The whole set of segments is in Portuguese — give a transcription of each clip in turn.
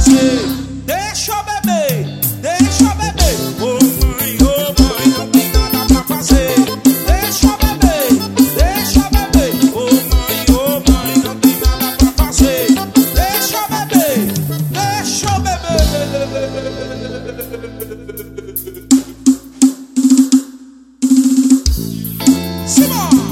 fazer. Deixa eu beber, deixa eu beber. Ô mãe, não tem nada pra fazer. Deixa eu beber, deixa eu beber. Ô mãe, não tem nada pra fazer. Deixa eu beber, deixa eu beber. Simão!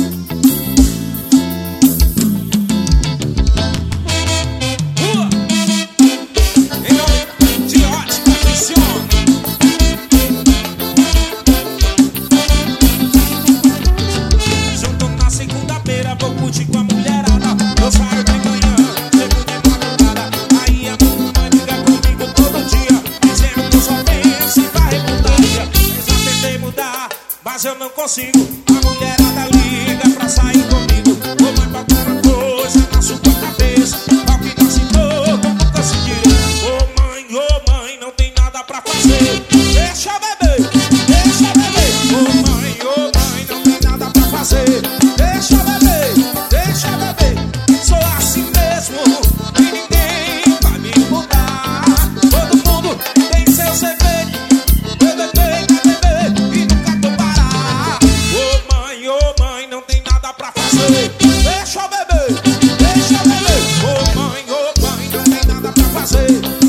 Vou curtir com a mulherada. Eu saio de manhã, chego de madrugada. Aí a minha mãe liga comigo todo dia, dizendo que eu só penso em varrer putaria. Eu já tentei mudar, mas eu não consigo. A mulherada liga pra sair comigo. Ô mãe, bota uma coisa na sua cabeça. Ao que nasce todo, nunca se direito. Ô mãe, não tem nada pra fazer. Deixa eu beber, deixa eu beber. Ô mãe, não tem nada pra fazer. Deixa eu beber, deixa eu beber. Sou assim mesmo e ninguém vai me mudar. Todo mundo tem seu segredo. Beber e nunca tô parar. Ô mãe, não tem nada pra fazer. Deixa eu beber, deixa eu beber. Ô mãe, não tem nada pra fazer.